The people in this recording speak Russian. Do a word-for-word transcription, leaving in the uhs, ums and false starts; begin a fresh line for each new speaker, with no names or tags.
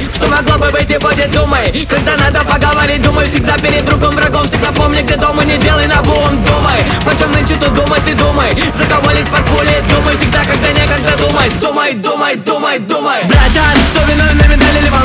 думай, что могло бы быть и будет, думай. Когда надо поговорить, думай всегда перед другом врагом. Всегда помни, где дома, не делай наобум, думай. Почем нынче тут думать, ты думай. За кого лезть под пули, думай всегда, когда некогда думай. Думай, думай, думай, думай. Братан, кто виновен на медали или волна?